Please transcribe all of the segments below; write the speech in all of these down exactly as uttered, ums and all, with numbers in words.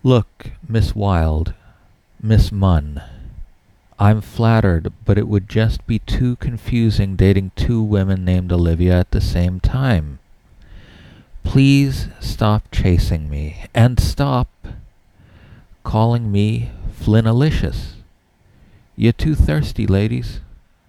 Look, Miss Wilde, Miss Munn, I'm flattered, but it would just be too confusing dating two women named Olivia at the same time. Please stop chasing me, and stop calling me Flynnalicious. You're too thirsty, ladies.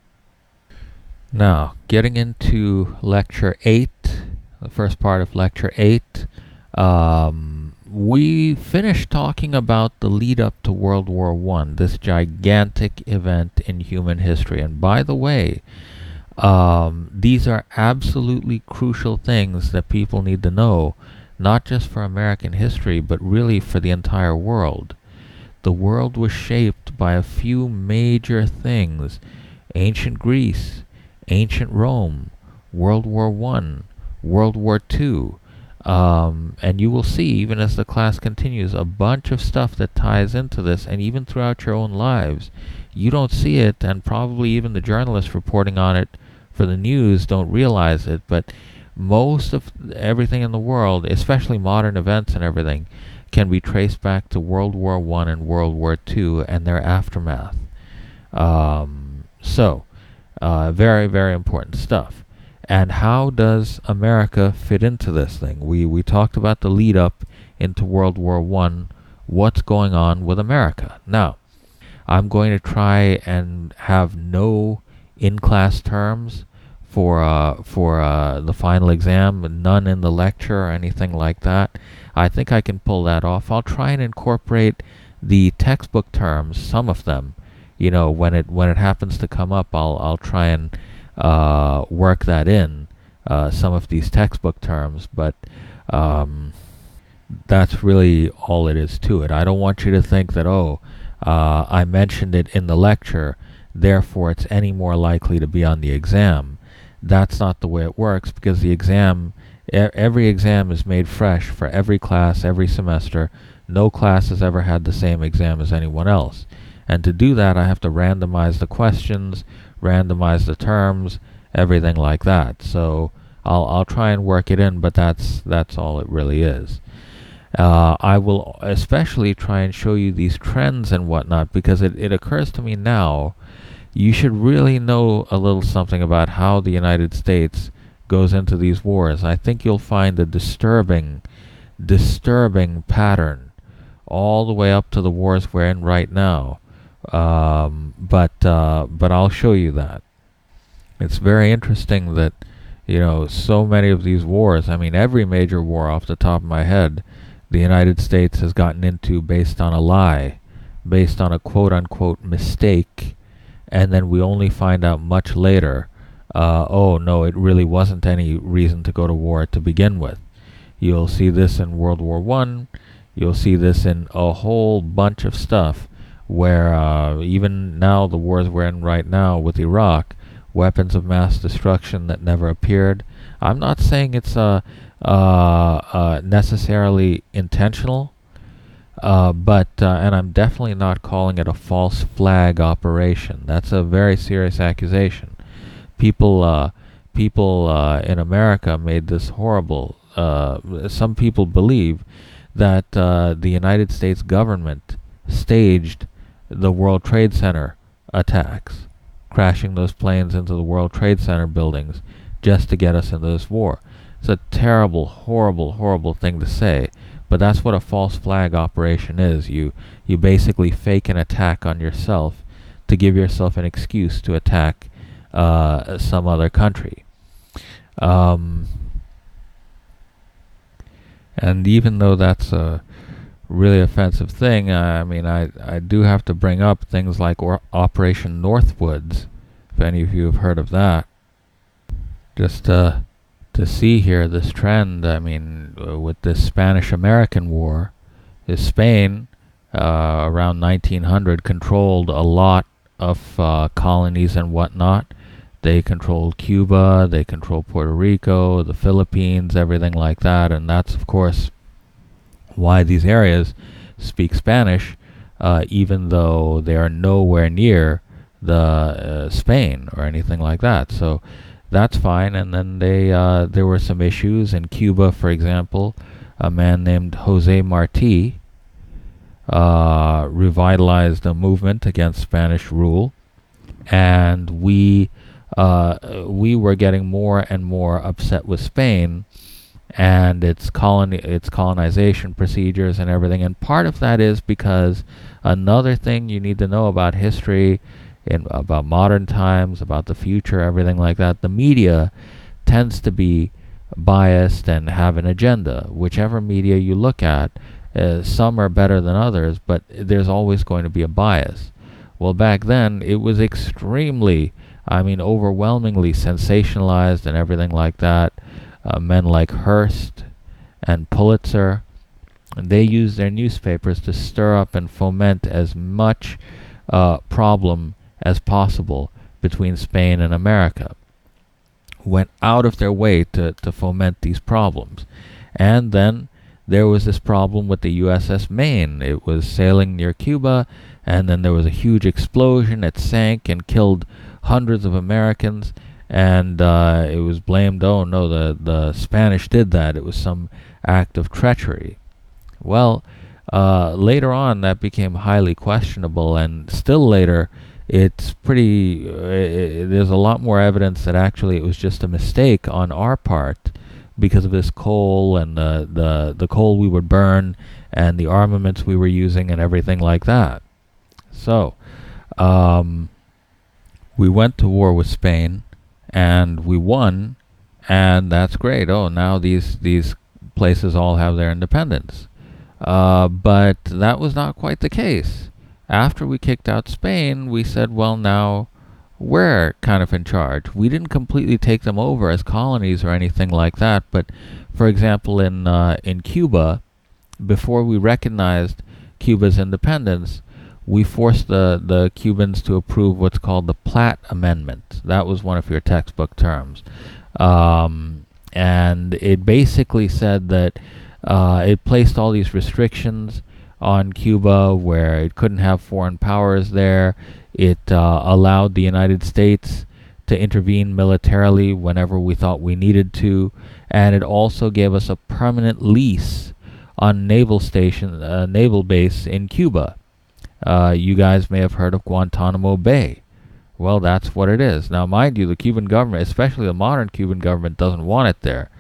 Now, getting into Lecture eight, the first part of Lecture eight, um, we finished talking about the lead up to World War One, this gigantic event in human history. And by the way, um, these are absolutely crucial things that people need to know, not just for American history, but really for the entire world. The world was shaped by a few major things: ancient Greece, ancient Rome, World War One, World War Two, um, and you will see, even as the class continues, a bunch of stuff that ties into this, and even throughout your own lives. You don't see it, and probably even the journalists reporting on it for the news don't realize it, but most of everything in the world, especially modern events and everything, can be traced back to World War One and World War Two and their aftermath. Um, so, uh, very, very important stuff. And how does America fit into this thing? We we talked about the lead up into World War One. What's going on with America? Now, I'm going to try and have no in-class terms for uh, for uh, the final exam, none in the lecture or anything like that. I think I can pull that off. I'll try and incorporate the textbook terms, some of them. You know, when it when it happens to come up, I'll I'll try and uh, work that in, uh, some of these textbook terms. But um, that's really all it is to it. I don't want you to think that, oh, uh, I mentioned it in the lecture, therefore it's any more likely to be on the exam. That's not the way it works, because the exam, e- every exam is made fresh for every class, every semester. No class has ever had the same exam as anyone else. And to do that, I have to randomize the questions, randomize the terms, everything like that. So I'll I'll try and work it in, but that's that's all it really is. Uh, I will especially try and show you these trends and whatnot, because it, it occurs to me now, you should really know a little something about how the United States goes into these wars. I think you'll find a disturbing, disturbing pattern all the way up to the wars we're in right now. Um, but uh, but I'll show you that. It's very interesting that, you know, so many of these wars, I mean, every major war off the top of my head, the United States has gotten into based on a lie, based on a quote-unquote mistake, and then we only find out much later, uh, oh no, it really wasn't any reason to go to war to begin with. You'll see this in World War One. You'll see this in a whole bunch of stuff, where uh, even now, the wars we're in right now with Iraq, weapons of mass destruction that never appeared. I'm not saying it's uh, uh, uh, necessarily intentional, Uh, but, uh, and I'm definitely not calling it a false flag operation. That's a very serious accusation. People, uh, people uh, in America made this horrible. Uh, some people believe that uh, the United States government staged the World Trade Center attacks, crashing those planes into the World Trade Center buildings just to get us into this war. It's a terrible, horrible, horrible thing to say. But that's what a false flag operation is. You you basically fake an attack on yourself to give yourself an excuse to attack uh, some other country. Um, and even though that's a really offensive thing, I mean, I, I do have to bring up things like or Operation Northwoods, if any of you have heard of that. Just uh, to see here this trend, I mean, uh, with this Spanish-American War, is Spain, uh, around nineteen hundred, controlled a lot of uh, colonies and whatnot. They controlled Cuba, they controlled Puerto Rico, the Philippines, everything like that, and that's, of course, why these areas speak Spanish, uh, even though they are nowhere near the uh, Spain or anything like that. So that's fine. And then they uh, there were some issues in Cuba, for example. A man named Jose Marti, uh, revitalized a movement against Spanish rule, and we uh, we were getting more and more upset with Spain and its colony, its colonization procedures and everything. And part of that is because another thing you need to know about history, in about modern times, about the future, everything like that, the media tends to be biased and have an agenda. Whichever media you look at, uh, some are better than others, but there's always going to be a bias. Well, back then, it was extremely, I mean, overwhelmingly sensationalized and everything like that. Uh, men like Hearst and Pulitzer, and they used their newspapers to stir up and foment as much uh, problem as possible between Spain and America. Went out of their way to, to foment these problems. And then there was this problem with the U S S Maine. It was sailing near Cuba, and then there was a huge explosion. It sank and killed hundreds of Americans, and uh, it was blamed, oh no, the, the Spanish did that. It was some act of treachery. Well, uh, later on that became highly questionable, and still later it's pretty, uh, it, there's a lot more evidence that actually it was just a mistake on our part because of this coal and the, the, the coal we would burn and the armaments we were using and everything like that. So, um, we went to war with Spain, and we won, and that's great. Oh, now these these places all have their independence. Uh, but that was not quite the case. After we kicked out Spain, we said, well, now we're kind of in charge. We didn't completely take them over as colonies or anything like that, but for example, in uh, in Cuba, before we recognized Cuba's independence, we forced the, the Cubans to approve what's called the Platt Amendment. That was one of your textbook terms. Um, and it basically said that uh, it placed all these restrictions on Cuba where it couldn't have foreign powers there. It uh, allowed the United States to intervene militarily whenever we thought we needed to. And it also gave us a permanent lease on naval station, uh, naval base in Cuba. Uh, you guys may have heard of Guantanamo Bay. Well, that's what it is. Now, mind you, the Cuban government, especially the modern Cuban government, doesn't want it there.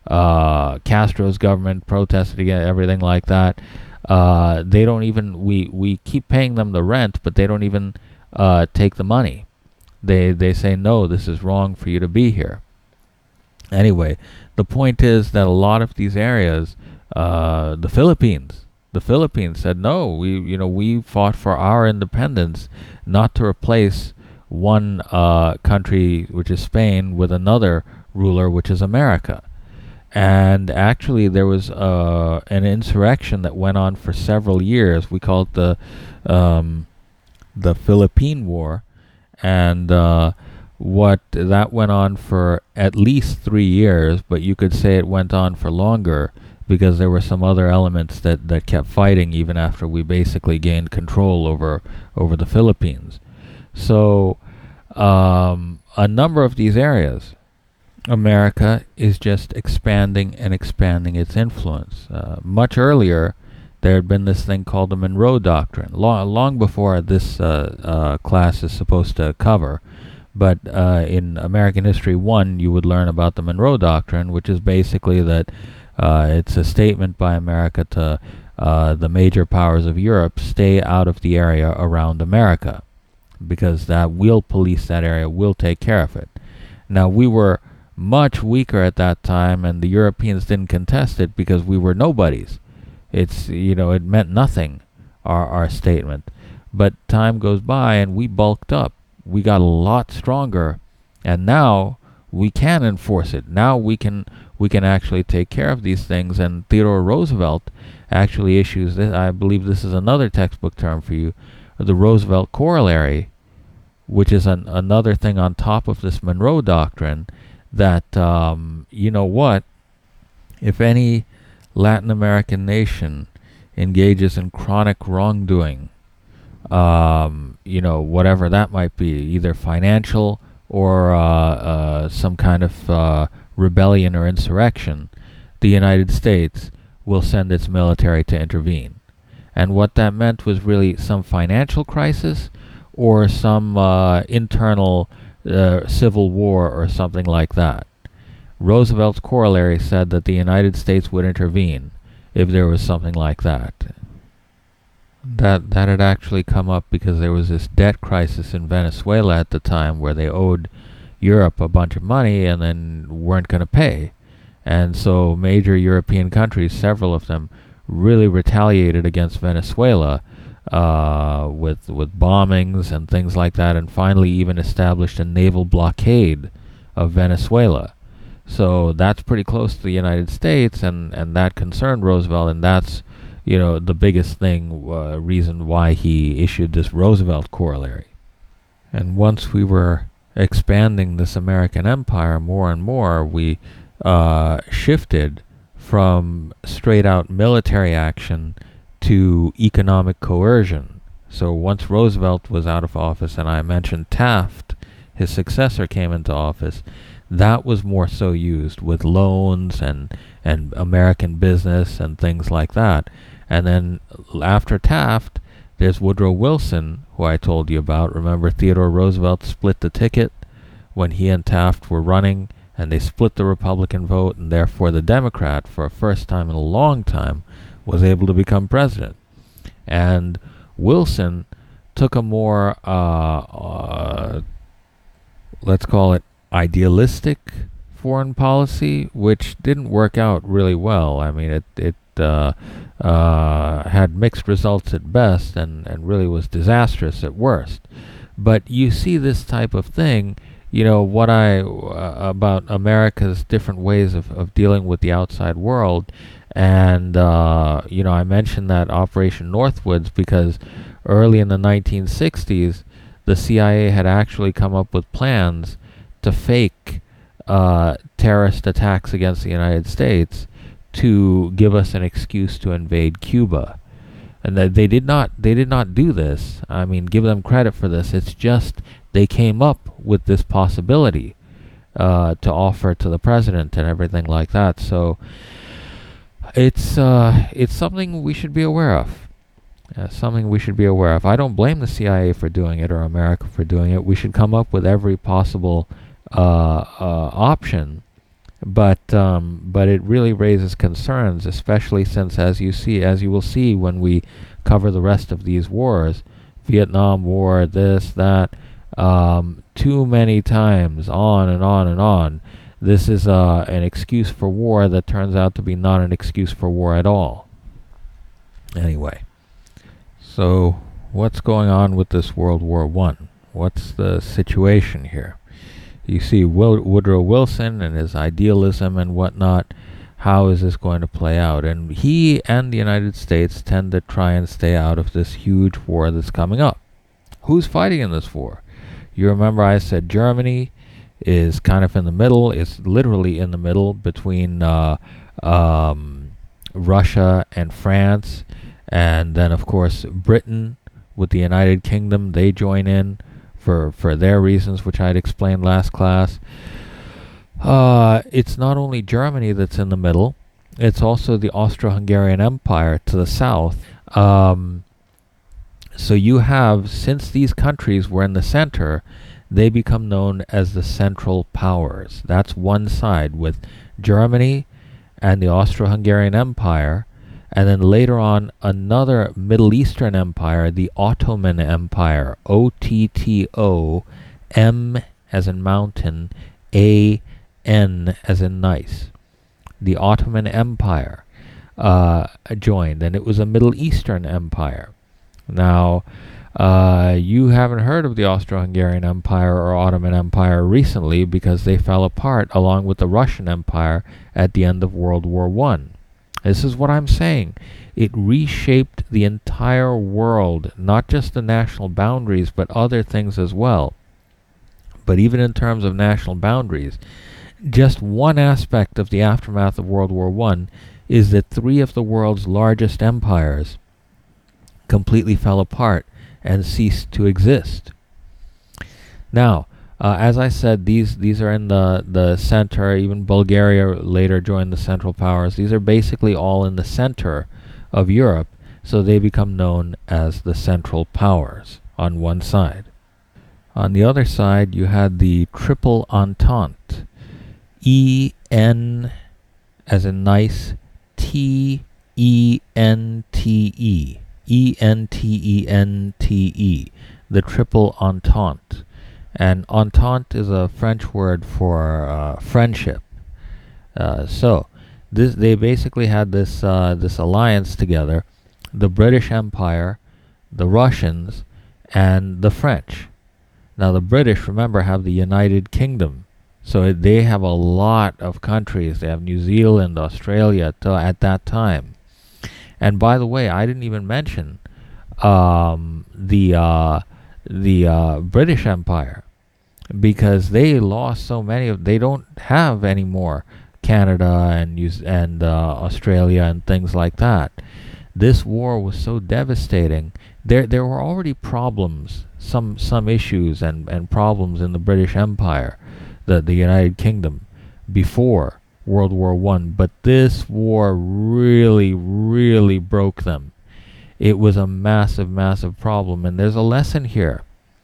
Uh, Castro's government protested against everything like that. Uh, they don't even, we, we keep paying them the rent, but they don't even uh, take the money. They, they say, no, this is wrong for you to be here. Anyway, the point is that a lot of these areas, uh, the Philippines, The Philippines said no. We, you know, we fought for our independence, not to replace one uh, country, which is Spain, with another ruler, which is America. And actually, there was uh, an insurrection that went on for several years. We call it the um, the Philippine War, and uh, what that went on for at least three years. But you could say it went on for longer, because there were some other elements that, that kept fighting even after we basically gained control over over the Philippines. So um, a number of these areas, America is just expanding and expanding its influence. Uh, much earlier, there had been this thing called the Monroe Doctrine, long, long before this uh, uh, class is supposed to cover. But uh, in American History one, you would learn about the Monroe Doctrine, which is basically that Uh, it's a statement by America to uh, the major powers of Europe, stay out of the area around America, because that we'll police that area, we'll take care of it. Now, we were much weaker at that time, and the Europeans didn't contest it because we were nobodies. It's, you know, it meant nothing, our, our statement. But time goes by, and we bulked up. We got a lot stronger, and now we can enforce it. Now we can we can actually take care of these things. And Theodore Roosevelt actually issues this. I believe this is another textbook term for you, the Roosevelt Corollary, which is an, another thing on top of this Monroe Doctrine. That um, you know what, if any Latin American nation engages in chronic wrongdoing, um, you know, whatever that might be, either financial or uh, uh, some kind of uh, rebellion or insurrection, the United States will send its military to intervene. And what that meant was really some financial crisis or some uh, internal uh, civil war or something like that. Roosevelt's corollary said that the United States would intervene if there was something like that. That that had actually come up because there was this debt crisis in Venezuela at the time where they owed Europe a bunch of money and then weren't going to pay. And so major European countries, several of them, really retaliated against Venezuela uh, with with bombings and things like that, and finally even established a naval blockade of Venezuela. So that's pretty close to the United States, and, and that concerned Roosevelt, and that's, you know, the biggest thing, uh, reason why he issued this Roosevelt corollary. And once we were expanding this American empire more and more, we uh, shifted from straight-out military action to economic coercion. So once Roosevelt was out of office, and I mentioned Taft, his successor, came into office, that was more so used with loans and, and American business and things like that. And then after Taft, there's Woodrow Wilson, who I told you about. Remember, Theodore Roosevelt split the ticket when he and Taft were running, and they split the Republican vote, and therefore the Democrat, for a first time in a long time, was able to become president. And Wilson took a more, uh, uh, let's call it, idealistic foreign policy, which didn't work out really well. I mean, it it uh, uh, had mixed results at best, and, and really was disastrous at worst. But you see this type of thing, you know, what I, uh, about America's different ways of, of dealing with the outside world. And, uh, you know, I mentioned that Operation Northwoods because early in the nineteen sixties, the C I A had actually come up with plans to fake uh, terrorist attacks against the United States to give us an excuse to invade Cuba. And that they did not they did not do this. I mean, give them credit for this. It's just they came up with this possibility uh, to offer to the president and everything like that. So it's uh, it's something we should be aware of. Uh, something we should be aware of. I don't blame the C I A for doing it or America for doing it. We should come up with every possible uh, uh, option, but um, but it really raises concerns, especially since, as you see, as you will see when we cover the rest of these wars, Vietnam War, this, that, um, too many times, on and on and on. This is uh, an excuse for war that turns out to be not an excuse for war at all. Anyway. So, what's going on with this World War One? What's the situation here? You see Will- Woodrow Wilson and his idealism and whatnot. How is this going to play out? And he and the United States tend to try and stay out of this huge war that's coming up. Who's fighting in this war? You remember I said Germany is kind of in the middle. It's literally in the middle between uh, um, Russia and France. And then, of course, Britain with the United Kingdom, they join in for, for their reasons, which I'd explained last class. Uh, it's not only Germany that's in the middle, it's also the Austro-Hungarian Empire to the south. Um, so you have, since these countries were in the center, they become known as the Central Powers. That's one side, with Germany and the Austro-Hungarian Empire. And then later on, another Middle Eastern empire, the Ottoman Empire, O T T O, M as in mountain, A N as in nice. The Ottoman Empire uh, joined, and it was a Middle Eastern empire. Now, uh, you haven't heard of the Austro-Hungarian Empire or Ottoman Empire recently because they fell apart along with the Russian Empire at the end of World War One. This is what I'm saying. It reshaped the entire world, not just the national boundaries, but other things as well. But even in terms of national boundaries, just one aspect of the aftermath of World War One is that three of the world's largest empires completely fell apart and ceased to exist. Now, Uh, as I said, these these are in the, the center. Even Bulgaria later joined the Central Powers. These are basically all in the center of Europe. So they become known as the Central Powers on one side. On the other side, you had the Triple Entente. E N as in nice, T E N T E. E N T E N T E. The Triple Entente. And Entente is a French word for uh, friendship. Uh, so, this they basically had this uh, this alliance together, the British Empire, the Russians, and the French. Now the British, remember, have the United Kingdom. So they have a lot of countries. They have New Zealand, Australia to, at that time. And by the way, I didn't even mention um, the uh, the uh, British Empire, because they lost so many of. They don't have any more Canada and New and uh, Australia and things like that. This war was so devastating. There there were already problems, some some issues and, and problems in the British Empire, the the United Kingdom, before World War One. But this war really, really broke them. It was a massive, massive problem. And there's a lesson here.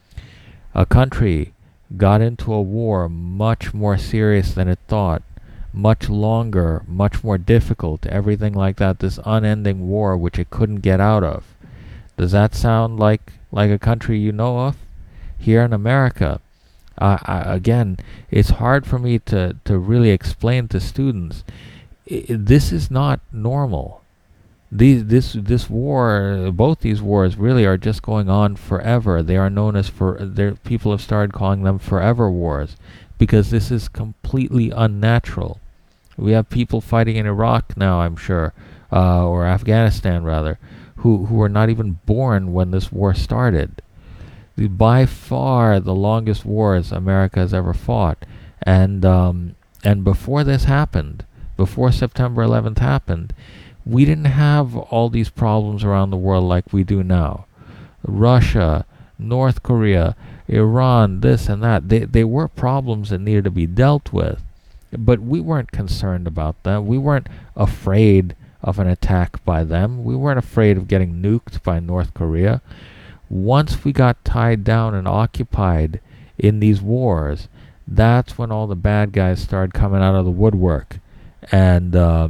A country got into a war much more serious than it thought, much longer, much more difficult, everything like that, this unending war which it couldn't get out of. Does that sound like, like a country you know of? Here in America, uh, I, again, it's hard for me to, to really explain to students, I, this is not normal. These, this this war, both these wars really are just going on forever. They are known as, for people have started calling them forever wars, because this is completely unnatural. We have people fighting in Iraq now, I'm sure, uh, or Afghanistan rather, who, who were not even born when this war started. The, by far the longest wars America has ever fought. And, um, and before this happened, before September eleventh happened, we didn't have all these problems around the world like we do now. Russia, North Korea, Iran, this and that, they, they were problems that needed to be dealt with. But we weren't concerned about them. We weren't afraid of an attack by them. We weren't afraid of getting nuked by North Korea. Once we got tied down and occupied in these wars, that's when all the bad guys started coming out of the woodwork. And uh,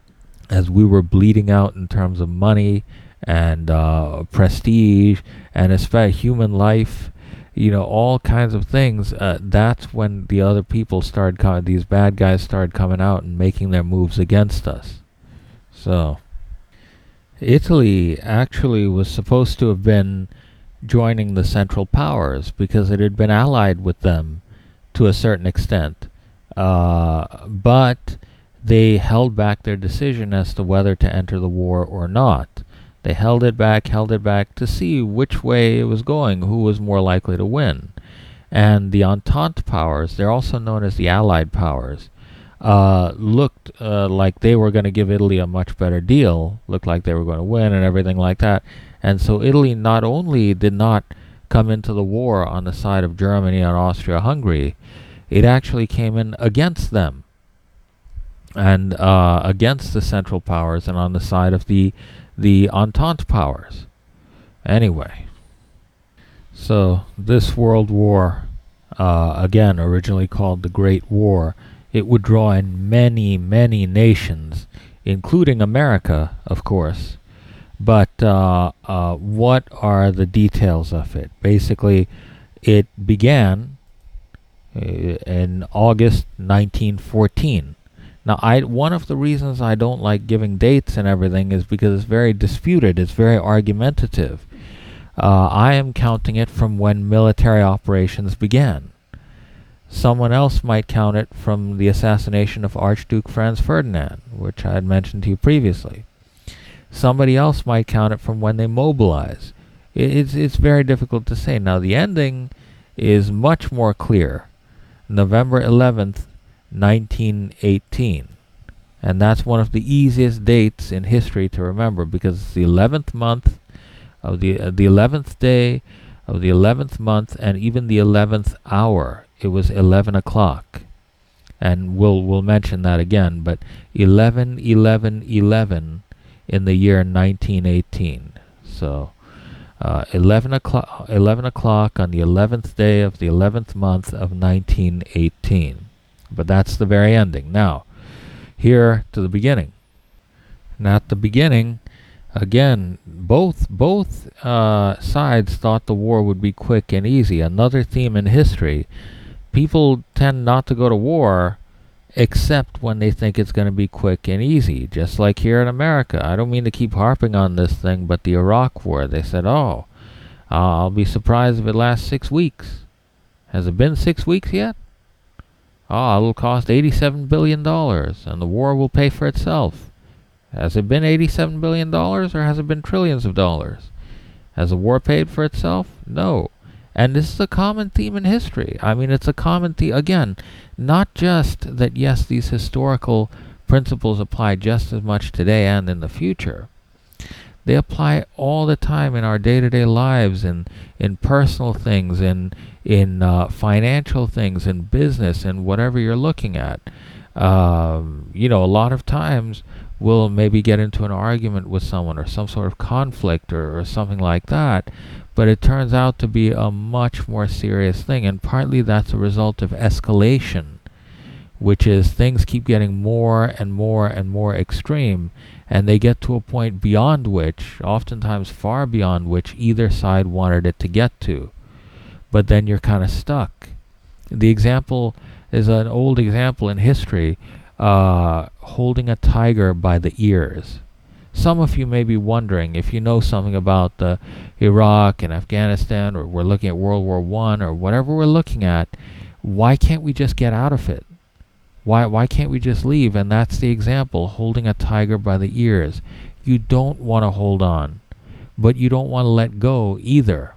as we were bleeding out in terms of money and uh, prestige and especially human life, you know, all kinds of things, uh, that's when the other people started coming, these bad guys started coming out and making their moves against us. So, Italy actually was supposed to have been joining the Central Powers because it had been allied with them to a certain extent. Uh, but they held back their decision as to whether to enter the war or not. They held it back, held it back to see which way it was going, who was more likely to win. And the Entente powers, they're also known as the Allied powers, uh, looked uh, like they were going to give Italy a much better deal, looked like they were going to win and everything like that. And so Italy not only did not come into the war on the side of Germany and Austria-Hungary, it actually came in against them and uh, against the Central Powers and on the side of the the Entente powers. Anyway, so this World War, uh, again originally called the Great War, it would draw in many, many nations, including America, of course. But uh, uh, what are the details of it? Basically, it began uh, in August nineteen fourteen. Now, I one of the reasons I don't like giving dates and everything is because it's very disputed. It's very argumentative. Uh, I am counting it from when military operations began. Someone else might count it from the assassination of Archduke Franz Ferdinand, which I had mentioned to you previously. Somebody else might count it from when they mobilize. It, it's, it's very difficult to say. Now, the ending is much more clear. November eleventh, nineteen eighteen. And that's one of the easiest dates in history to remember because it's the eleventh month of the uh, the eleventh day of the eleventh month and even the eleventh hour. It was eleven o'clock. And we'll we'll mention that again, but eleven eleven eleven in the year nineteen eighteen. So uh, eleven o'clock, eleven o'clock on the eleventh day of the eleventh month of nineteen eighteen. But that's the very ending. Now, here to the beginning. Now, at the beginning, again, both both uh, sides thought the war would be quick and easy. Another theme in history: people tend not to go to war except when they think it's going to be quick and easy, just like here in America. I don't mean to keep harping on this thing, but the Iraq War, they said, oh, uh, I'll be surprised if it lasts six weeks. Has it been six weeks yet? Oh, it'll cost eighty-seven billion dollars, and the war will pay for itself. Has it been eighty-seven billion dollars, or has it been trillions of dollars? Has the war paid for itself? No. And this is a common theme in history. I mean, it's a common theme, again, not just that, yes, these historical principles apply just as much today and in the future. They apply all the time in our day-to-day lives, in, in personal things, in, in uh, financial things, in business, and whatever you're looking at. Um, you know, a lot of times we'll maybe get into an argument with someone or some sort of conflict or, or something like that, but it turns out to be a much more serious thing, and partly that's a result of escalation, which is things keep getting more and more and more extreme, and they get to a point beyond which, oftentimes far beyond which, either side wanted it to get to. But then you're kind of stuck. The example is an old example in history, uh, holding a tiger by the ears. Some of you may be wondering, if you know something about uh, Iraq and Afghanistan, or we're looking at World War One, or whatever we're looking at, why can't we just get out of it? Why why can't we just leave? And that's the example, holding a tiger by the ears. You don't want to hold on, but you don't want to let go either.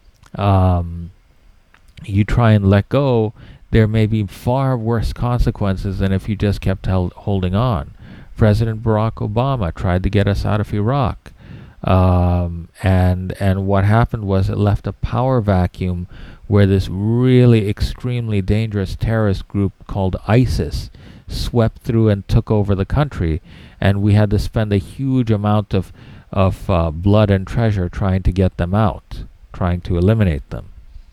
Um, you try and let go, there may be far worse consequences than if you just kept held, holding on. President Barack Obama tried to get us out of Iraq, um, and and what happened was it left a power vacuum where this really extremely dangerous terrorist group called ISIS swept through and took over the country, and we had to spend a huge amount of of uh, blood and treasure trying to get them out, trying to eliminate them.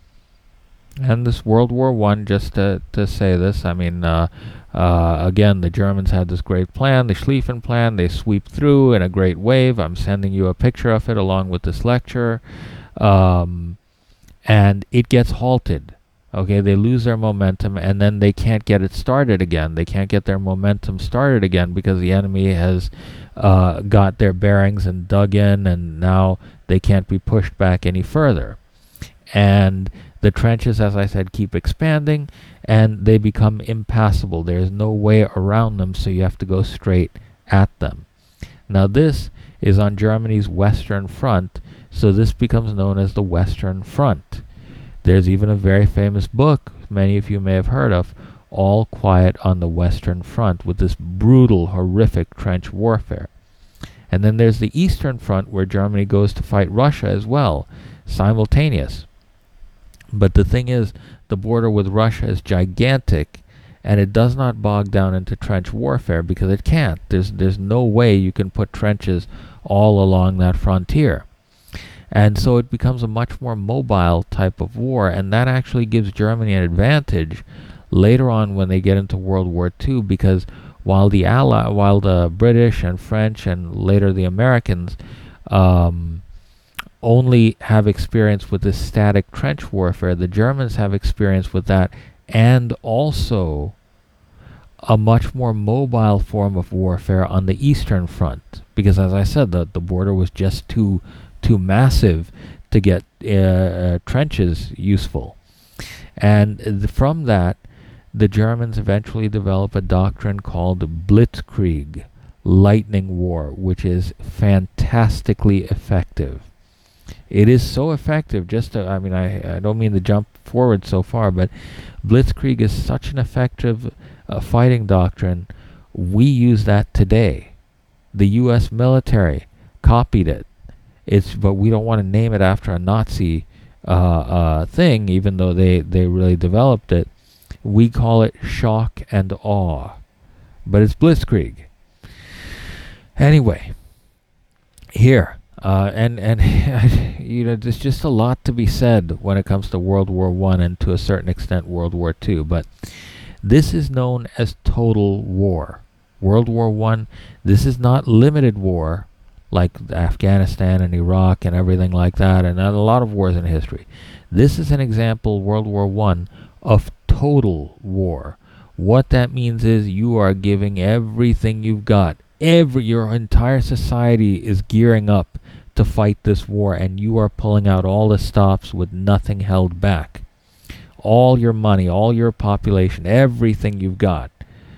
And this World War One, just to to say this, I mean. Uh, Uh, again, the Germans had this great plan, the Schlieffen Plan. They sweep through in a great wave. I'm sending you a picture of it along with this lecture. Um, and it gets halted. Okay, they lose their momentum, and then they can't get it started again. They can't get their momentum started again because the enemy has uh, got their bearings and dug in, and now they can't be pushed back any further. And the trenches, as I said, keep expanding, and they become impassable. There's no way around them, so you have to go straight at them. Now this is on Germany's Western Front, so this becomes known as the Western Front. There's even a very famous book, many of you may have heard of, All Quiet on the Western Front, with this brutal, horrific trench warfare. And then there's the Eastern Front, where Germany goes to fight Russia as well, simultaneous. But the thing is, the border with Russia is gigantic, and it does not bog down into trench warfare because it can't. There's there's no way you can put trenches all along that frontier. And so it becomes a much more mobile type of war, and that actually gives Germany an advantage later on when they get into World War Two, because while the Ally, while the British and French and later the Americans um, only have experience with this static trench warfare, the Germans have experience with that, and also a much more mobile form of warfare on the Eastern Front, because as I said, the, the border was just too too massive to get uh, trenches useful. And th- from that, the Germans eventually develop a doctrine called Blitzkrieg, lightning war, which is fantastically effective. It is so effective, just to, I mean, I, I don't mean to jump forward so far, but Blitzkrieg is such an effective uh, fighting doctrine. We use that today. The U S military copied it. It's, but we don't want to name it after a Nazi uh, uh, thing, even though they, they really developed it. We call it shock and awe, but it's Blitzkrieg. Anyway, here. Uh, and and you know, there's just a lot to be said when it comes to World War One and to a certain extent World War Two. But this is known as total war. World War One. This is not limited war like Afghanistan and Iraq and everything like that, and a lot of wars in history. This is an example, World War One, of total war. What that means is you are giving everything you've got. Every your entire society is gearing up to fight this war, and you are pulling out all the stops with nothing held back. All your money, all your population, everything you've got.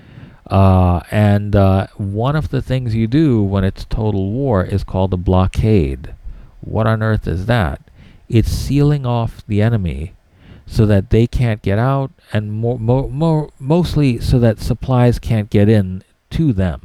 Uh, and uh, one of the things you do when it's total war is called a blockade. What on earth is that? It's sealing off the enemy so that they can't get out, and more, more, more, mostly so that supplies can't get in to them.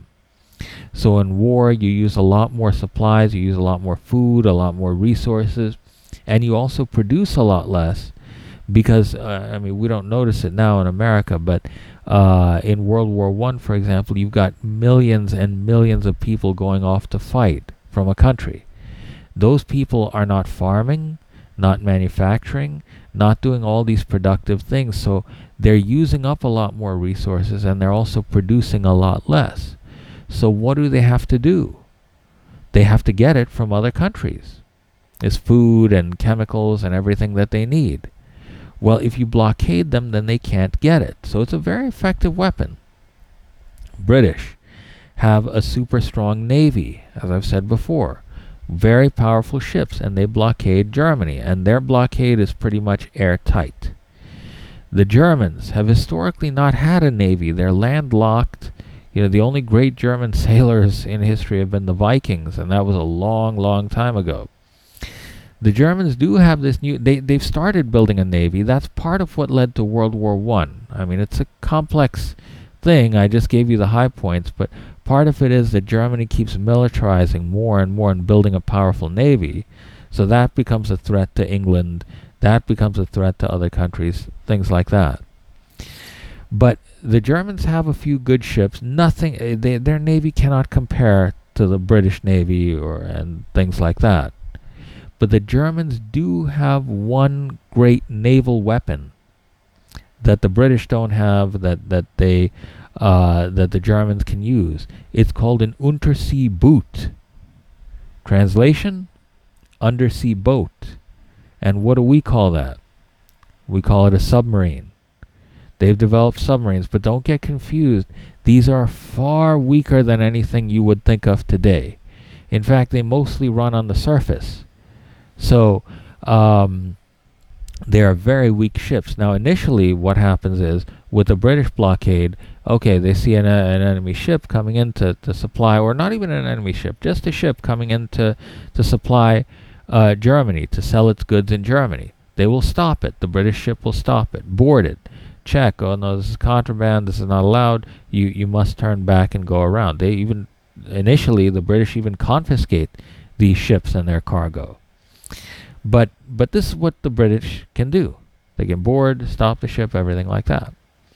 So in war, you use a lot more supplies, you use a lot more food, a lot more resources, and you also produce a lot less because, uh, I mean, we don't notice it now in America, but uh, in World War One, for example, you've got millions and millions of people going off to fight from a country. Those people are not farming, not manufacturing, not doing all these productive things, so they're using up a lot more resources and they're also producing a lot less. So what do they have to do? They have to get it from other countries. It's food and chemicals and everything that they need. Well, if you blockade them, then they can't get it. So it's a very effective weapon. British have a super strong navy, as I've said before. Very powerful ships, and they blockade Germany, and their blockade is pretty much airtight. The Germans have historically not had a navy. They're landlocked. You know, the only great German sailors in history have been the Vikings, and that was a long, long time ago. The Germans do have this new, they, they've started building a navy. That's part of what led to World War One. I. I mean, it's a complex thing. I just gave you the high points, but part of it is that Germany keeps militarizing more and more and building a powerful navy. So that becomes a threat to England. That becomes a threat to other countries, things like that. But the Germans have a few good ships. Nothing, uh, they, their navy cannot compare to the British Navy or and things like that. But the Germans do have one great naval weapon that the British don't have, that that they uh, that the Germans can use. It's called an undersea boot. Translation: undersea boat. And what do we call that? We call it a submarine. They've developed submarines, but don't get confused. These are far weaker than anything you would think of today. In fact, they mostly run on the surface. So um, they are very weak ships. Now, initially, what happens is, with the British blockade, okay, they see an, uh, an enemy ship coming in to, to supply, or not even an enemy ship, just a ship coming in to, to supply uh, Germany, to sell its goods in Germany. They will stop it. The British ship will stop it, board it, check, oh no, this is contraband, this is not allowed, you, you must turn back and go around. They even, initially, the British even confiscate these ships and their cargo. But but this is what the British can do. They can board, stop the ship, everything like that.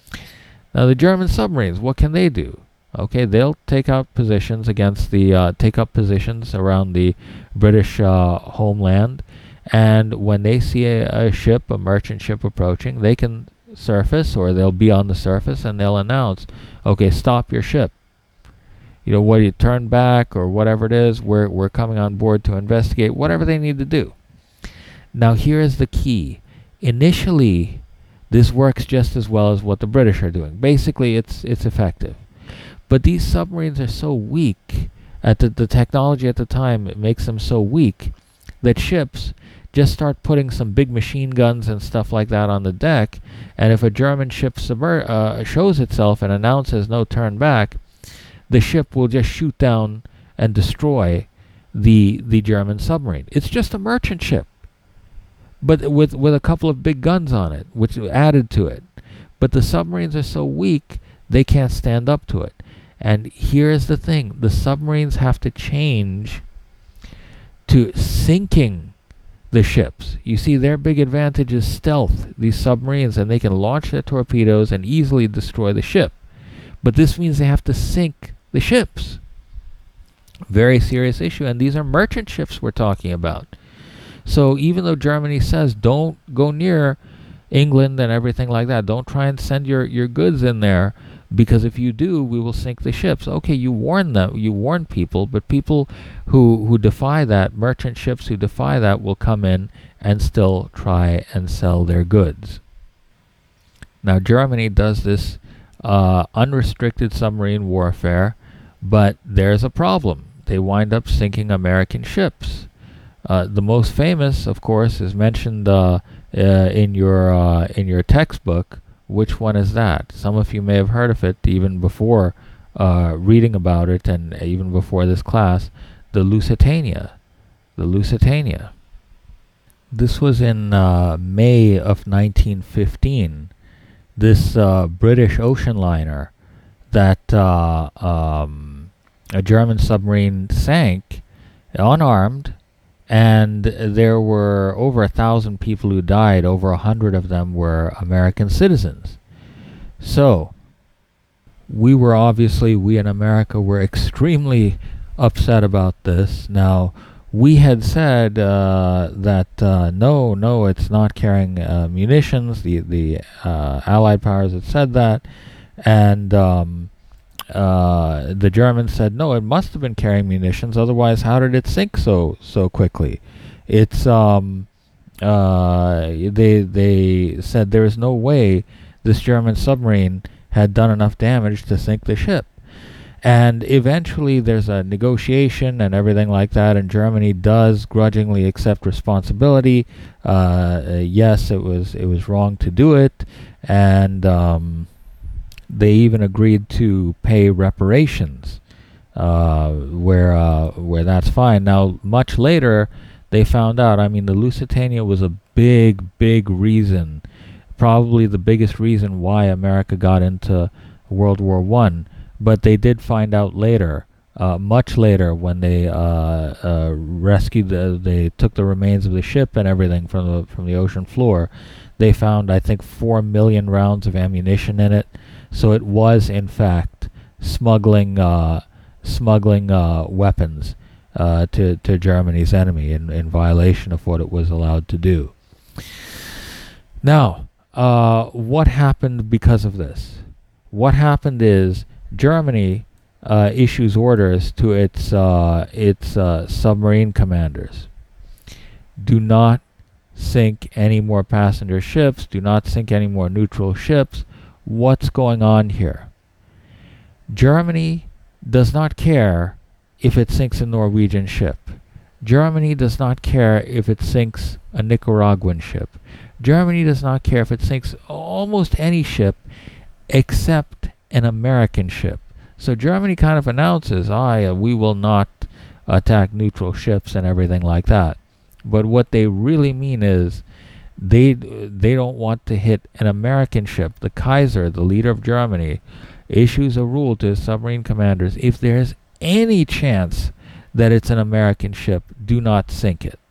Now the German submarines, what can they do? Okay, they'll take out positions against the uh, take up positions around the British uh, homeland, and when they see a, a ship, a merchant ship approaching, they can surface, or they'll be on the surface, and they'll announce, okay, stop your ship. You know, what do you turn back or whatever it is? We're we're coming on board to investigate, whatever they need to do. Now here is the key. Initially, this works just as well as what the British are doing. Basically, it's it's effective. But these submarines are so weak, at the, the technology at the time, it makes them so weak that ships just start putting some big machine guns and stuff like that on the deck, and if a German ship submer- uh, shows itself and announces no turn back, the ship will just shoot down and destroy the the German submarine. It's just a merchant ship, but with with a couple of big guns on it, which added to it. But the submarines are so weak, they can't stand up to it. And here's the thing. The submarines have to change to sinking the ships. You see, their big advantage is stealth, these submarines, and they can launch their torpedoes and easily destroy the ship. But this means they have to sink the ships. Very serious issue. And these are merchant ships we're talking about. So even though Germany says don't go near England and everything like that, don't try and send your, your goods in there, because if you do, we will sink the ships. Okay, you warn them, you warn people, but people who who defy that, merchant ships who defy that, will come in and still try and sell their goods. Now, Germany does this uh, unrestricted submarine warfare, but there's a problem. They wind up sinking American ships. Uh, the most famous, of course, is mentioned uh, uh, in your uh, in your textbook. Which one is that? Some of you may have heard of it even before uh, reading about it, and even before this class. The Lusitania. The Lusitania. This was in uh, May of nineteen fifteen. This uh, British ocean liner that uh, um, a German submarine sank, unarmed, and there were over a thousand people who died. Over a hundred of them were American citizens. So, we were obviously, we in America were extremely upset about this. Now, we had said uh, that uh, no, no, it's not carrying uh, munitions. The the uh, Allied powers had said that, and um, uh, the Germans said no, it must have been carrying munitions. Otherwise, how did it sink so so quickly? It's um, uh, they they said there is no way this German submarine had done enough damage to sink the ship. And eventually there's a negotiation and everything like that, and Germany does grudgingly accept responsibility. Uh, uh, yes, it was it was wrong to do it, and um, they even agreed to pay reparations, uh, where uh, where that's fine. Now, much later, they found out. I mean, the Lusitania was a big, big reason, probably the biggest reason why America got into World War One. But they did find out later, uh, much later, when they uh, uh, rescued, the, they took the remains of the ship and everything from the from the ocean floor. They found, I think, four million rounds of ammunition in it. So it was, in fact, smuggling uh, smuggling uh, weapons uh, to to Germany's enemy in in violation of what it was allowed to do. Now, uh, what happened because of this? What happened is, Germany uh, issues orders to its uh, its uh, submarine commanders. Do not sink any more passenger ships. Do not sink any more neutral ships. What's going on here? Germany does not care if it sinks a Norwegian ship. Germany does not care if it sinks a Nicaraguan ship. Germany does not care if it sinks almost any ship except an American ship. So Germany kind of announces, ah, uh, we will not attack neutral ships and everything like that. But what they really mean is they they don't want to hit an American ship. The Kaiser, the leader of Germany, issues a rule to his submarine commanders: if there's any chance that it's an American ship, do not sink it.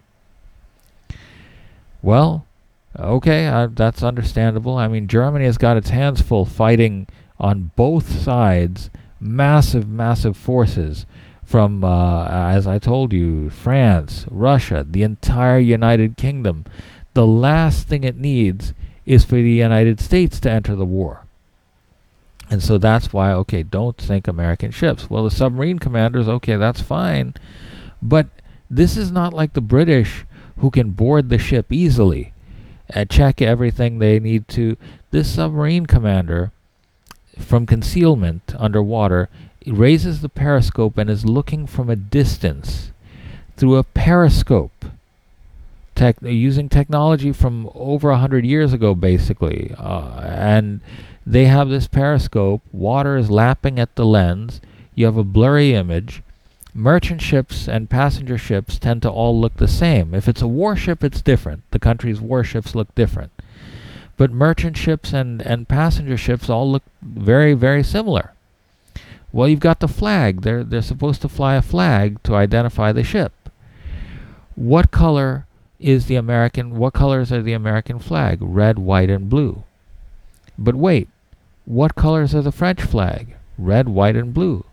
Well, okay, uh, that's understandable. I mean, Germany has got its hands full fighting on both sides, massive, massive forces from, uh, as I told you, France, Russia, the entire United Kingdom. The last thing it needs is for the United States to enter the war. And so that's why, okay, don't sink American ships. Well, the submarine commanders, okay, that's fine. But this is not like the British, who can board the ship easily and check everything they need to. This submarine commander, from concealment underwater, raises the periscope and is looking from a distance through a periscope, tech, using technology from over a hundred years ago, basically. Uh, and they have this periscope. Water is lapping at the lens. You have a blurry image. Merchant ships and passenger ships tend to all look the same. If it's a warship, it's different. The country's warships look different. But merchant ships and, and passenger ships all look very, very similar. Well, you've got the flag. They're, they're supposed to fly a flag to identify the ship. What color is the American, what colors are the American flag? Red, white, and blue. But wait, what colors are the French flag? Red, white, and blue.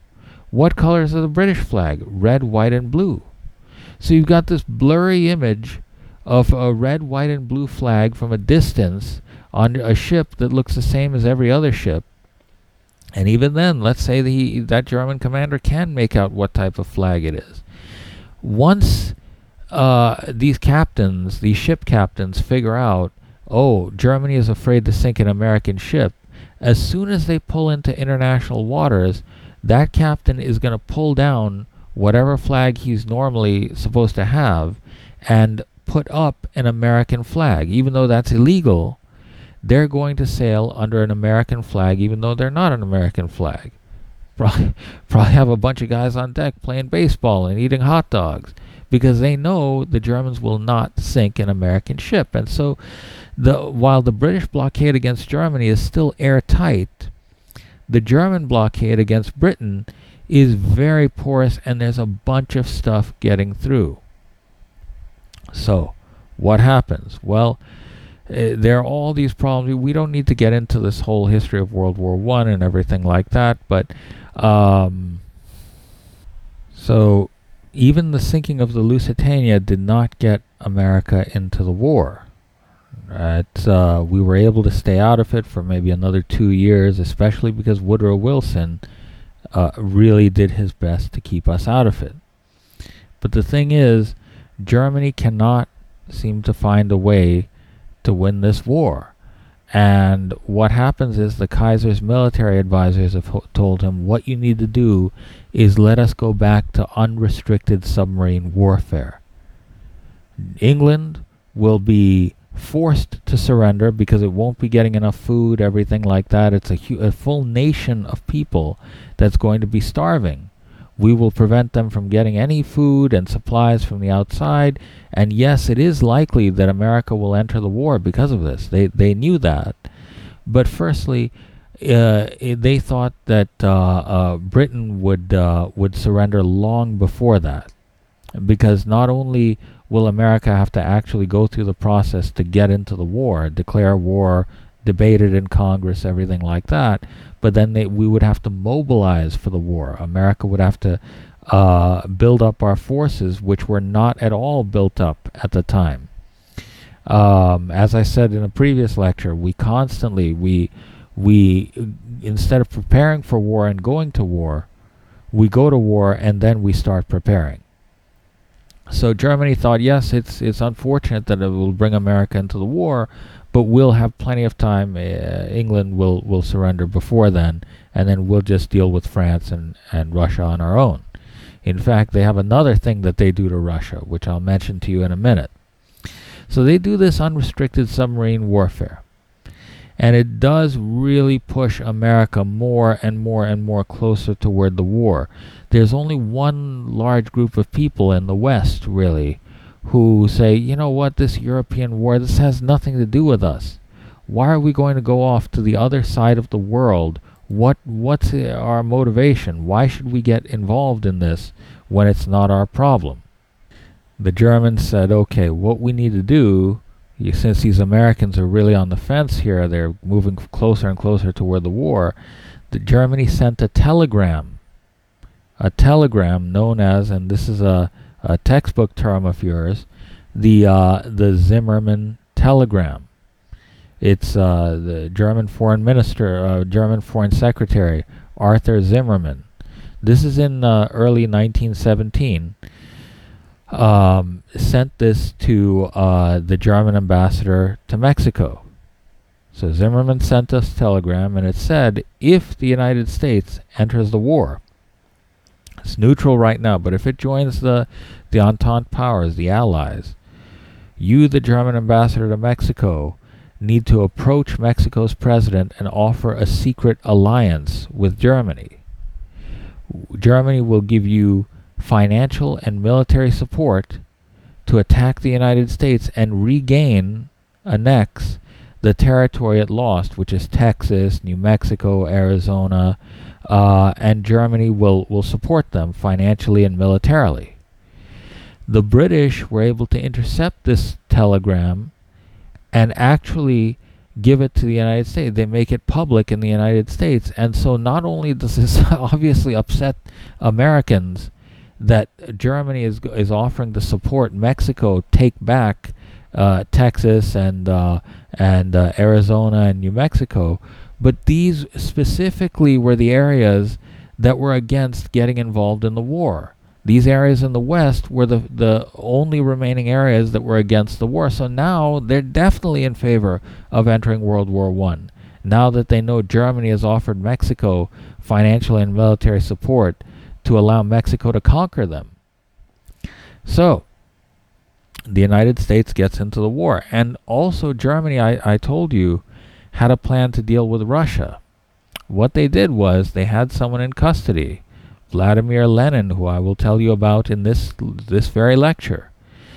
What colors are the British flag? Red, white, and blue. So you've got this blurry image of a red, white, and blue flag from a distance on a ship that looks the same as every other ship. And even then, let's say the, that German commander can make out what type of flag it is. Once uh, these captains, these ship captains, figure out, oh, Germany is afraid to sink an American ship, as soon as they pull into international waters, that captain is going to pull down whatever flag he's normally supposed to have and put up an American flag. Even though that's illegal, they're going to sail under an American flag, even though they're not an American flag. Probably, probably have a bunch of guys on deck playing baseball and eating hot dogs, because they know the Germans will not sink an American ship. And so, the while the British blockade against Germany is still airtight, the German blockade against Britain is very porous, and there's a bunch of stuff getting through. So, what happens? Well, uh, there are all these problems. We don't need to get into this whole history of World War One and everything like that, but um, so even the sinking of the Lusitania did not get America into the war. It's, uh, we were able to stay out of it for maybe another two years, especially because Woodrow Wilson uh, really did his best to keep us out of it. But the thing is, Germany cannot seem to find a way to win this war. And what happens is the Kaiser's military advisors have ho- told him, what you need to do is let us go back to unrestricted submarine warfare. England will be forced to surrender because it won't be getting enough food, everything like that. It's a, hu- a full nation of people that's going to be starving. We will prevent them from getting any food and supplies from the outside. And yes, it is likely that America will enter the war because of this. They they knew that. But firstly, uh, they thought that uh, uh, Britain would uh, would surrender long before that, because not only will America have to actually go through the process to get into the war, declare war, debate it in Congress, everything like that, but then they, we would have to mobilize for the war. America would have to uh, build up our forces, which were not at all built up at the time. Um, as I said in a previous lecture, we constantly, we, we instead of preparing for war and going to war, we go to war and then we start preparing. So Germany thought, yes, it's it's unfortunate that it will bring America into the war, but we'll have plenty of time. Uh, England will, will surrender before then, and then we'll just deal with France and, and Russia on our own. In fact, they have another thing that they do to Russia, which I'll mention to you in a minute. So they do this unrestricted submarine warfare. And it does really push America more and more and more closer toward the war. There's only one large group of people in the West, really, who say, you know what, this European war, this has nothing to do with us. Why are we going to go off to the other side of the world? What What's our motivation? Why should we get involved in this when it's not our problem? The Germans said, okay, what we need to do, since these Americans are really on the fence here, they're moving closer and closer toward the war, the Germany sent a telegram, a telegram known as, and this is a, a textbook term of yours, the uh, the Zimmermann telegram. It's uh, the German foreign minister, uh, German foreign secretary, Arthur Zimmermann. This is in uh, early nineteen seventeen. Um, sent this to uh, the German ambassador to Mexico. So Zimmermann sent us a telegram, and it said, if the United States enters the war, it's neutral right now, but if it joins the, the Entente powers, the Allies, you, the German ambassador to Mexico, need to approach Mexico's president and offer a secret alliance with Germany. Germany will give you financial and military support to attack the United States and regain, annex, the territory it lost, which is Texas, New Mexico, Arizona, uh, and Germany will, will support them financially and militarily. The British were able to intercept this telegram and actually give it to the United States. They make it public in the United States. And so not only does this obviously upset Americans that Germany is is offering to support Mexico take back uh, Texas and uh, and uh, Arizona and New Mexico, but these specifically were the areas that were against getting involved in the war. These areas in the West were the, the only remaining areas that were against the war. So now they're definitely in favor of entering World War One. Now that they know Germany has offered Mexico financial and military support to allow Mexico to conquer them. So the United States gets into the war. And also Germany, I, I told you, had a plan to deal with Russia. What they did was they had someone in custody, Vladimir Lenin, who I will tell you about in this this very lecture.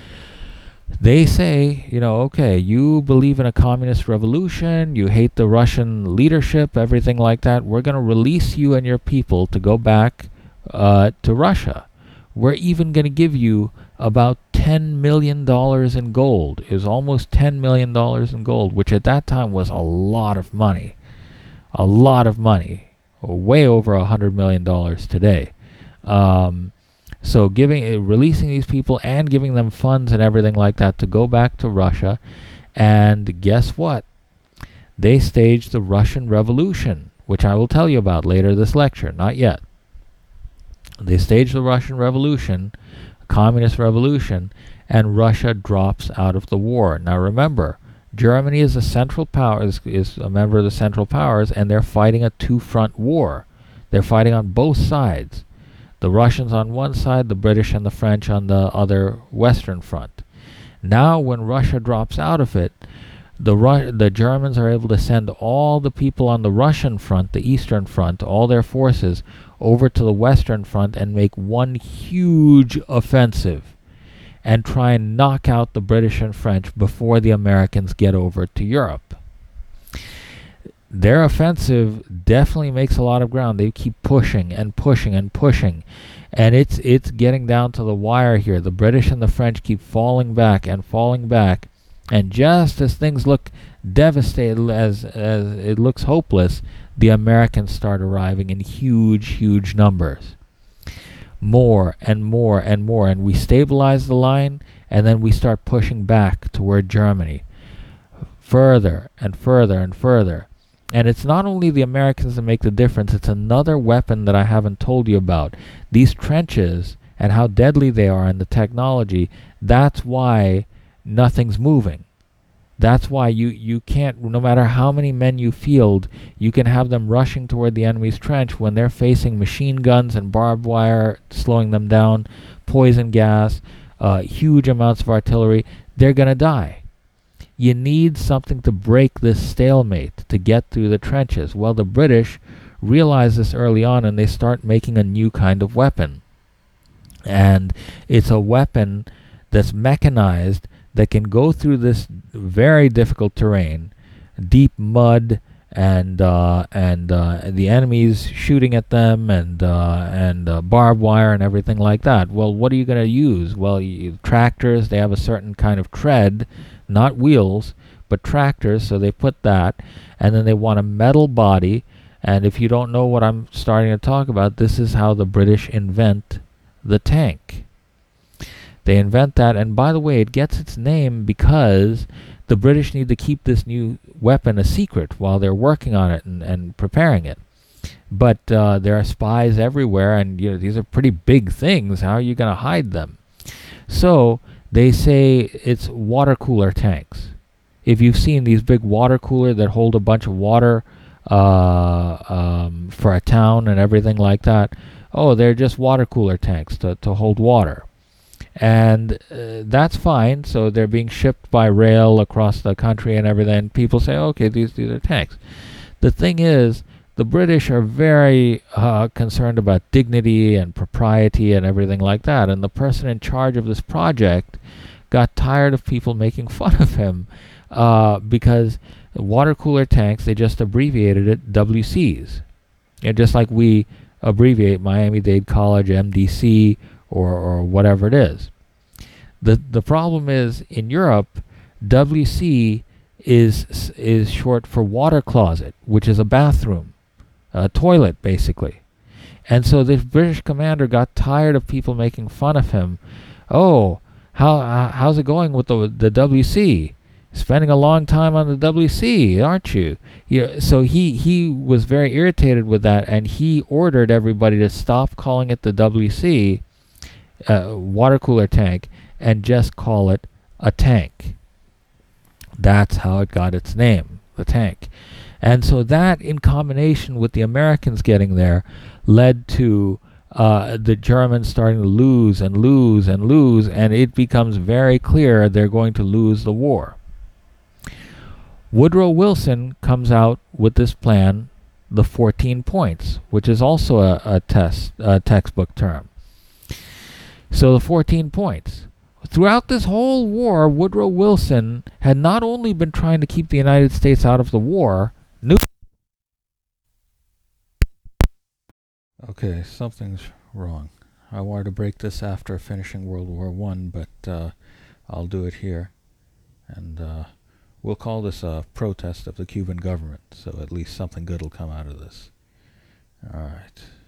They say, you know, okay, you believe in a communist revolution, you hate the Russian leadership, everything like that. We're going to release you and your people to go back uh, to Russia. We're even going to give you about ten million dollars in gold. It was almost ten million dollars in gold, which at that time was a lot of money. A lot of money. Way over one hundred million dollars today. Um, so giving, uh, releasing these people and giving them funds and everything like that to go back to Russia. And guess what? They staged the Russian Revolution, which I will tell you about later this lecture. Not yet. They staged the Russian Revolution, communist revolution, and Russia drops out of the war. Now remember, Germany is a central power, is, is a member of the Central Powers, and they're fighting a two-front war. They're fighting on both sides. The Russians on one side, the British and the French on the other Western front. Now when Russia drops out of it, the Ru- the Germans are able to send all the people on the Russian front, the Eastern Front, all their forces, over to the Western Front and make one huge offensive and try and knock out the British and French before the Americans get over to Europe. Their offensive definitely makes a lot of ground. They keep pushing and pushing and pushing. And it's it's getting down to the wire here. The British and the French keep falling back and falling back. And just as things look devastated, as, as it looks hopeless, the Americans start arriving in huge, huge numbers. More and more and more, and we stabilize the line, and then we start pushing back toward Germany, further and further and further. And it's not only the Americans that make the difference, it's another weapon that I haven't told you about. These trenches and how deadly they are and the technology, that's why nothing's moving. That's why you, you can't, no matter how many men you field, you can have them rushing toward the enemy's trench when they're facing machine guns and barbed wire, slowing them down, poison gas, uh, huge amounts of artillery. They're going to die. You need something to break this stalemate, to get through the trenches. Well, the British realize this early on, and they start making a new kind of weapon. And it's a weapon that's mechanized, that can go through this very difficult terrain, deep mud, and uh, and uh, the enemies shooting at them, and uh, and uh, barbed wire and everything like that. Well, what are you going to use? Well, you, tractors. They have a certain kind of tread, not wheels, but tractors. So they put that, and then they want a metal body. And if you don't know what I'm starting to talk about, this is how the British invent the tank. They invent that, and by the way, it gets its name because the British need to keep this new weapon a secret while they're working on it and, and preparing it. But uh, there are spies everywhere, and you know, these are pretty big things. How are you going to hide them? So they say it's water cooler tanks. If you've seen these big water cooler that hold a bunch of water uh, um, for a town and everything like that, oh, they're just water cooler tanks to, to hold water. And uh, that's fine. So they're being shipped by rail across the country and everything. People say, okay, these, these are tanks. The thing is, the British are very uh, concerned about dignity and propriety and everything like that. And the person in charge of this project got tired of people making fun of him uh, because water cooler tanks, they just abbreviated it W Cs. And just like we abbreviate Miami-Dade College, M D C, or or whatever it is. The the problem is, in Europe, W C is is short for water closet, which is a bathroom, a toilet basically. And so this British commander got tired of people making fun of him. Oh, how uh, how's it going with the the W C? Spending a long time on the W C, aren't you? Yeah. So he he was very irritated with that, and he ordered everybody to stop calling it the W C, uh, water cooler tank, and just call it a tank. That's how it got its name, the tank. And so that, in combination with the Americans getting there, led to uh, the Germans starting to lose and lose and lose, and it becomes very clear they're going to lose the war. Woodrow Wilson comes out with this plan, the fourteen points, which is also a, a test, a textbook term. So the fourteen points. Throughout this whole war, Woodrow Wilson had not only been trying to keep the United States out of the war, knew. Okay, something's wrong. I wanted to break this after finishing World War One, but uh, I'll do it here. And uh, we'll call this a protest of the Cuban government, so at least something good will come out of this. All right.